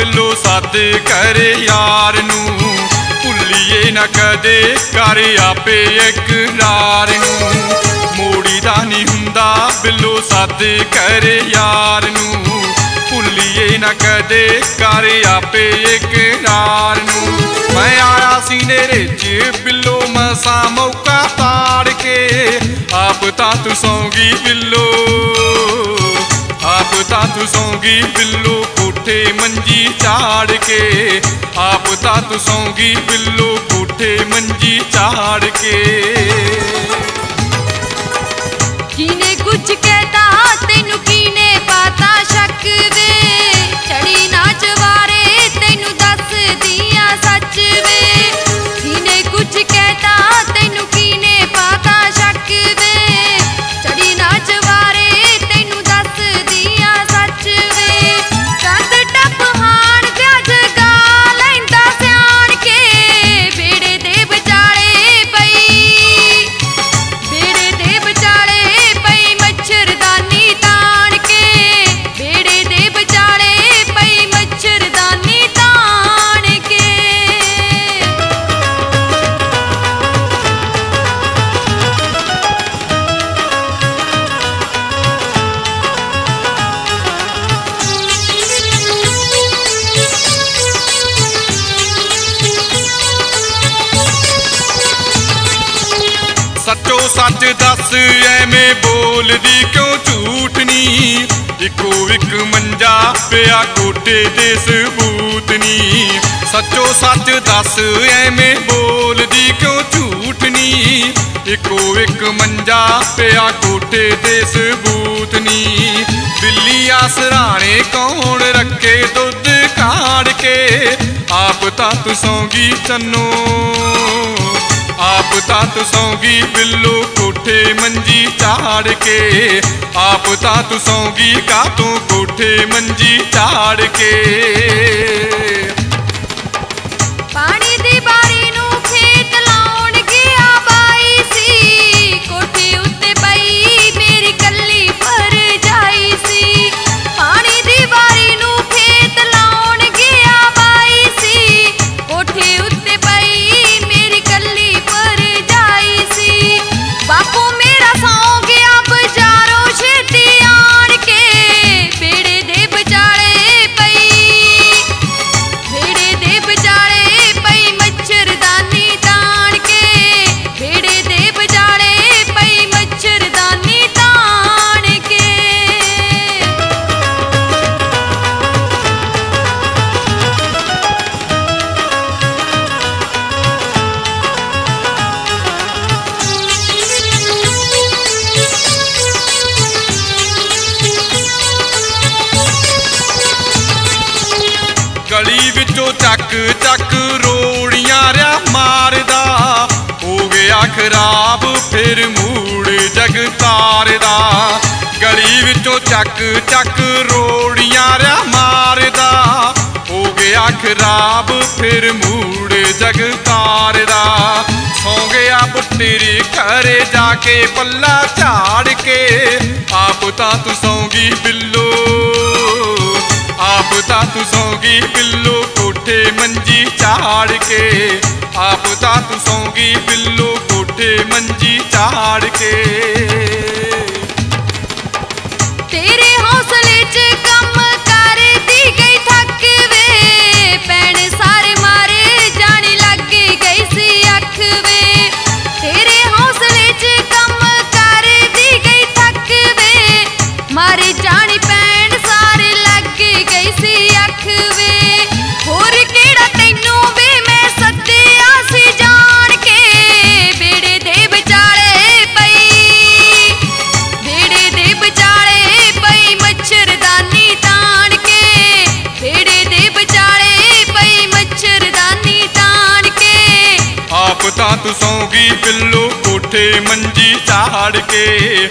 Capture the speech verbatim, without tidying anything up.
बिल्लो सद करे यार नू, भुल्लीए ना कदे कर आपे इकरार नू। मोड़ी दा नहीं हुंदा बिल्लो सद करे यार नू, भुल्लीए ना कदे कर आपे इकरार नू। मैं आया सी नेरे च बिल्लो मसा मौका ताड़ के, आप तां तू सौंगी बिल्लो, आप तां तू सौंगी बिल्लो कोठे मंजी चाड़ के, आप तां तू सौंगी बिल्लो कोठे मंजी चाड़ के। किने कुछ कहता तेनू किने पाता शक वे, चढ़ी ना चवारे तेनू दस दिया सच वे। किने कुछ कहता तेनू किने पाता शक वे, चढ़ी ना चवारे तेनू दस दिया सच वे। कंध टप हाण व्याज गा लैंदा सियाण के, बेड़े दे विचाले पई, बेड़े दे विचाले पई मच्छरदानी ताण के, बेड़े दे विचाले पई मच्छरदानी ताण के। सचो सच दस एवें बोलदी क्यों झूठ नी, इको इक मंजा पिया कोठे दे सबूत नी। सचो सच दस एवें बोलदी क्यों झूठ नी, इको इक मंजा पिया कोठे दे सबूत नी। बिल्लियां सराणे कौन रखे दुध काड़ के, आप तां तू सौंगी चन्नो, आप तां तू सौंगी बिल्लो कोठे मंजी चाड़ के, आप तां तू सौंगी कातों कोठे मंजी चाड़ के। पानी दी बारी नू खेत लाउण गया बाई सी, कोठे उत्ते पई मेरी कल्ली पर जाई सी। पानी दी बारी नू खेत लाउण गया बाई सी, कोठे उत्ते पई मेरी कल्ली पर जाई सी। बापू मेरा सौ गया बजारों छेती आण के, बेड़े दे विचाले पई, बेड़े दे विचाले पई मच्छरदानी ताण के, बेड़े दे विचाले पई मच्छरदानी ताण के। गली विचों चक चक रोड़ियां रहा मारदा, हो गया खराब फिर मूड जगतार दा। गली विचों चक चक रोड़ियां रहा मारदा, हो गया खराब फिर मूड जगतार दा। सौ गया बुट्टेरी घरे जाके पल्ला झाड़ के, आप तां तू सौंगी बिल्लो, आप तां तू सौंगी बिल्लो कोठे मंजी चाड़ के, आप तां तू सौंगी बिल्लो कोठे मंजी चाड़ के। तेरे हौसले च कम कर दी गई थक वे, पैण सारे मारे जाने लग गई सी अख वे। तेरे हौसले च कम कर दी गई थक वे, मारे जानी पैण सारे लग गई सी अख वे। होर केड़ा तैनू वे मैं सद्दिया सी जान के, बेड़े दे विचाले पई, बेड़े दे विचाले पई मच्छरदानी ताण के, बेड़े दे विचाले पई मच्छरदानी ताण के। आप तां तू सौंगी बिल्लो कोठे मंजी चाड़ के,